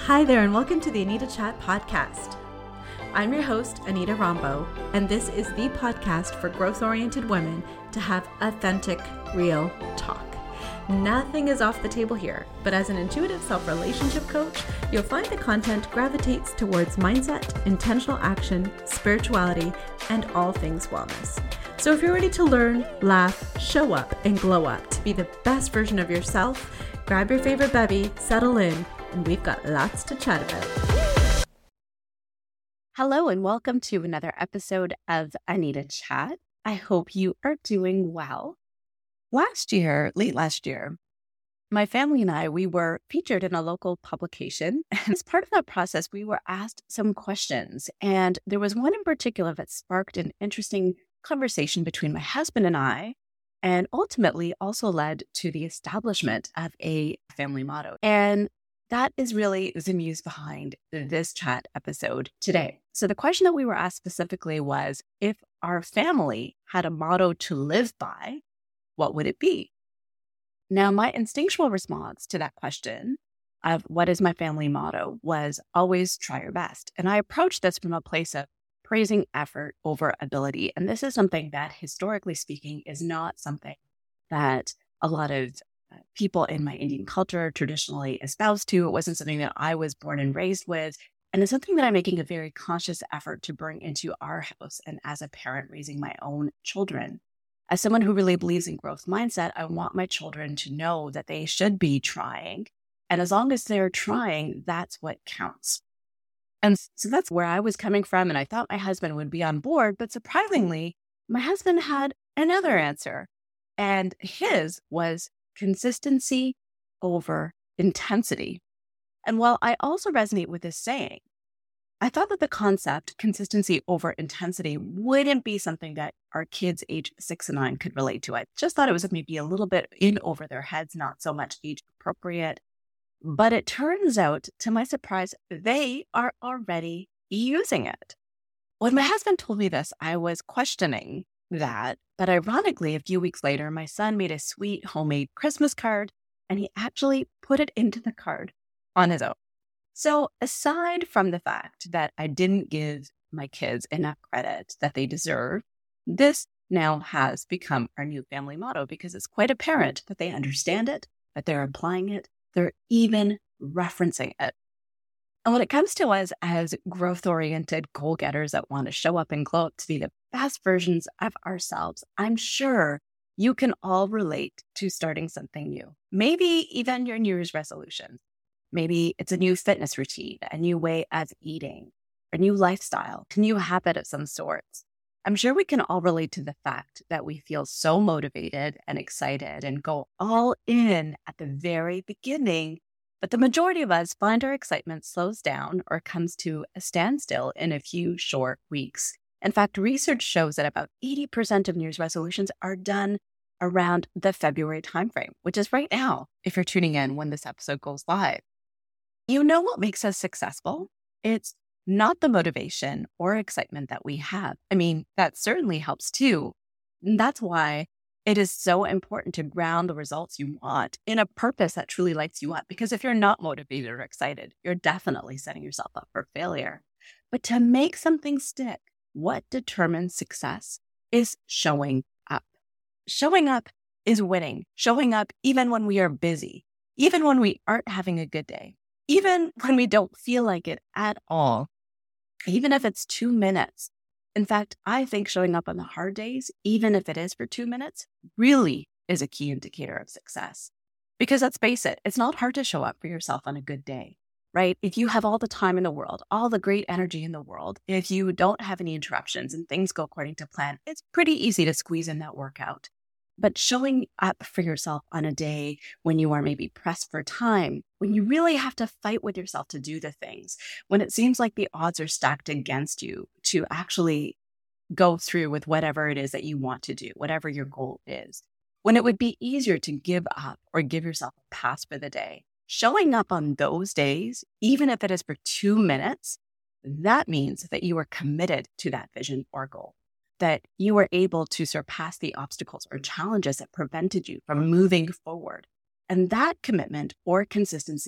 Hi there, and welcome to the Anita Chat podcast. I'm your host, Anita Rombo, and this is the podcast for growth-oriented women to have authentic, real talk. Nothing is off the table here, but as an intuitive self-relationship coach, you'll find the content gravitates towards mindset, intentional action, spirituality, and all things wellness. So if you're ready to learn, laugh, show up, and glow up to be the best version of yourself, grab your favorite bevy, settle in, and we've got lots to chat about. Hello and welcome to another episode of Anita Chat. I hope you are doing well. Late last year, my family and I, we were featured in a local publication. And as part of that process, we were asked some questions. And there was one in particular that sparked an interesting conversation between my husband and I, and ultimately also led to the establishment of a family motto. And that is really the muse behind this chat episode today. So the question that we were asked specifically was, if our family had a motto to live by, what would it be? Now, my instinctual response to that question of what is my family motto was always try your best. And I approached this from a place of praising effort over ability. And this is something that, historically speaking, is not something that a lot of people in my Indian culture traditionally espouse to. It wasn't something that I was born and raised with. And it's something that I'm making a very conscious effort to bring into our house. And as a parent raising my own children, as someone who really believes in growth mindset, I want my children to know that they should be trying. And as long as they're trying, that's what counts. And so that's where I was coming from. And I thought my husband would be on board. But surprisingly, my husband had another answer. And his was consistency over intensity. And while I also resonate with this saying, I thought that the concept consistency over intensity wouldn't be something that our kids age 6 and 9 could relate to. I just thought it was maybe a little bit in over their heads, not so much age appropriate. But it turns out, to my surprise, they are already using it. When my husband told me this, I was questioning that. But ironically, a few weeks later, my son made a sweet homemade Christmas card, and he actually put it into the card on his own. So aside from the fact that I didn't give my kids enough credit that they deserve, this now has become our new family motto because it's quite apparent that they understand it, that they're applying it, they're even referencing it. And when it comes to us as growth-oriented goal-getters that want to show up and glow up to be the best versions of ourselves, I'm sure you can all relate to starting something new. Maybe even your New Year's resolution. Maybe it's a new fitness routine, a new way of eating, a new lifestyle, a new habit of some sorts. I'm sure we can all relate to the fact that we feel so motivated and excited and go all in at the very beginning. But the majority of us find our excitement slows down or comes to a standstill in a few short weeks. In fact, research shows that about 80% of New Year's resolutions are done around the February timeframe, which is right now, if you're tuning in when this episode goes live. You know what makes us successful? It's not the motivation or excitement that we have. I mean, that certainly helps too. And that's why it is so important to ground the results you want in a purpose that truly lights you up. Because if you're not motivated or excited, you're definitely setting yourself up for failure. But to make something stick, what determines success is showing up. Showing up is winning. Showing up even when we are busy, even when we aren't having a good day, even when we don't feel like it at all, even if it's 2 minutes. In fact, I think showing up on the hard days, even if it is for 2 minutes, really is a key indicator of success. Because let's face it, it's not hard to show up for yourself on a good day, right? If you have all the time in the world, all the great energy in the world, if you don't have any interruptions and things go according to plan, it's pretty easy to squeeze in that workout. But showing up for yourself on a day when you are maybe pressed for time, when you really have to fight with yourself to do the things, when it seems like the odds are stacked against you to actually go through with whatever it is that you want to do, whatever your goal is, when it would be easier to give up or give yourself a pass for the day, showing up on those days, even if it is for 2 minutes, that means that you are committed to that vision or goal, that you are able to surpass the obstacles or challenges that prevented you from moving forward. And that commitment or consistency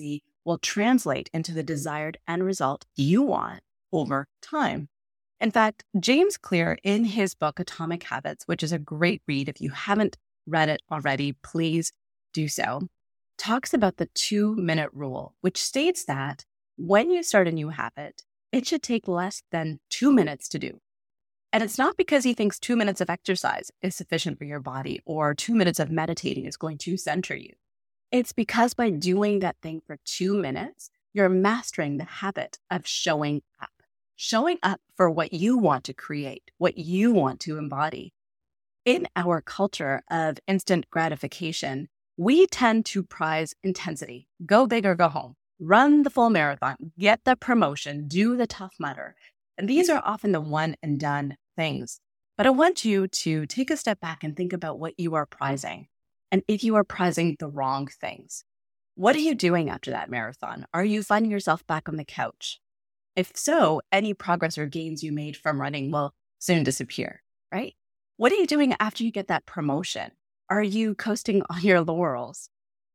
will translate into the desired end result you want over time. In fact, James Clear, in his book, Atomic Habits, which is a great read, if you haven't read it already, please do so, talks about the 2-minute rule, which states that when you start a new habit, it should take less than 2 minutes to do. And it's not because he thinks 2 minutes of exercise is sufficient for your body or 2 minutes of meditating is going to center you. It's because by doing that thing for 2 minutes, you're mastering the habit of showing up for what you want to create, what you want to embody. In our culture of instant gratification, we tend to prize intensity, go big or go home, run the full marathon, get the promotion, do the Tough Mudder. And these are often the one and done things. But I want you to take a step back and think about what you are prizing. And if you are prizing the wrong things, what are you doing after that marathon? Are you finding yourself back on the couch? If so, any progress or gains you made from running will soon disappear, right? What are you doing after you get that promotion? Are you coasting on your laurels?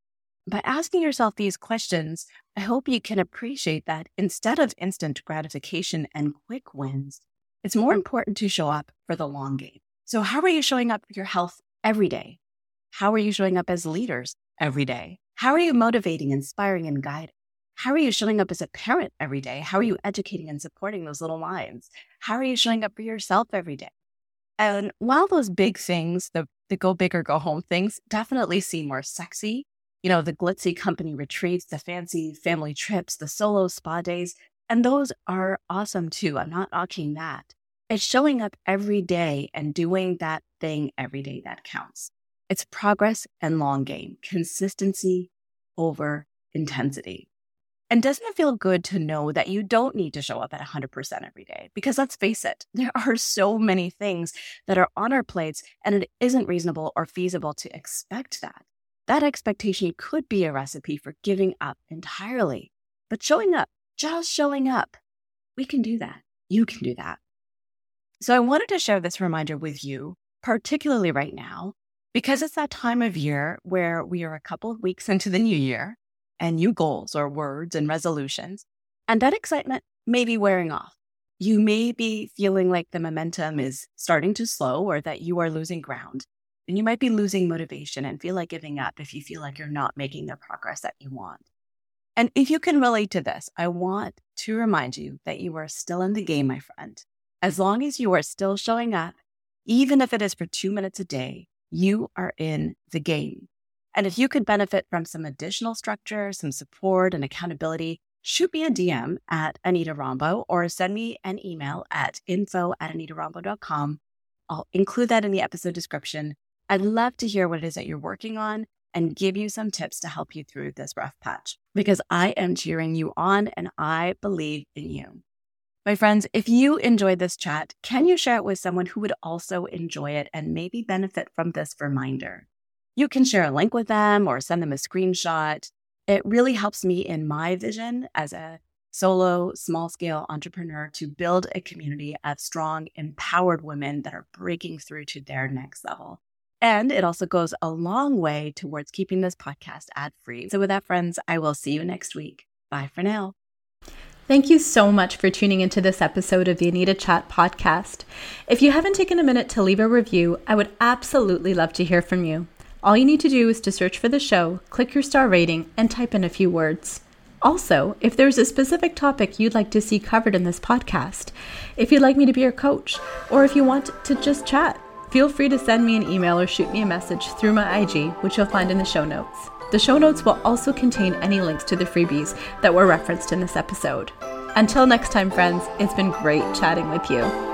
By asking yourself these questions, I hope you can appreciate that instead of instant gratification and quick wins, it's more important to show up for the long game. So how are you showing up for your health every day? How are you showing up as leaders every day? How are you motivating, inspiring, and guiding? How are you showing up as a parent every day? How are you educating and supporting those little minds? How are you showing up for yourself every day? And while those big things, the go big or go home things, definitely seem more sexy, the glitzy company retreats, the fancy family trips, the solo spa days, and those are awesome too. I'm not knocking that. It's showing up every day and doing that thing every day that counts. It's progress and long game, consistency over intensity. And doesn't it feel good to know that you don't need to show up at 100% every day? Because let's face it, there are so many things that are on our plates, and it isn't reasonable or feasible to expect that. That expectation could be a recipe for giving up entirely. But showing up, just showing up, we can do that. You can do that. So I wanted to share this reminder with you, particularly right now, because it's that time of year where we are a couple of weeks into the new year and new goals or words and resolutions, and that excitement may be wearing off. You may be feeling like the momentum is starting to slow or that you are losing ground. And you might be losing motivation and feel like giving up if you feel like you're not making the progress that you want. And if you can relate to this, I want to remind you that you are still in the game, my friend. As long as you are still showing up, even if it is for 2 minutes a day, you are in the game. And if you could benefit from some additional structure, some support and accountability, shoot me a DM at Anita Rombo or send me an email at info@anitarambo.com. I'll include that in the episode description. I'd love to hear what it is that you're working on and give you some tips to help you through this rough patch, because I am cheering you on and I believe in you. My friends, if you enjoyed this chat, can you share it with someone who would also enjoy it and maybe benefit from this reminder? You can share a link with them or send them a screenshot. It really helps me in my vision as a solo, small-scale entrepreneur to build a community of strong, empowered women that are breaking through to their next level. And it also goes a long way towards keeping this podcast ad-free. So with that, friends, I will see you next week. Bye for now. Thank you so much for tuning into this episode of the Anita Chat podcast. If you haven't taken a minute to leave a review, I would absolutely love to hear from you. All you need to do is to search for the show, click your star rating, and type in a few words. Also, if there's a specific topic you'd like to see covered in this podcast, if you'd like me to be your coach, or if you want to just chat, feel free to send me an email or shoot me a message through my IG, which you'll find in the show notes. The show notes will also contain any links to the freebies that were referenced in this episode. Until next time, friends, it's been great chatting with you.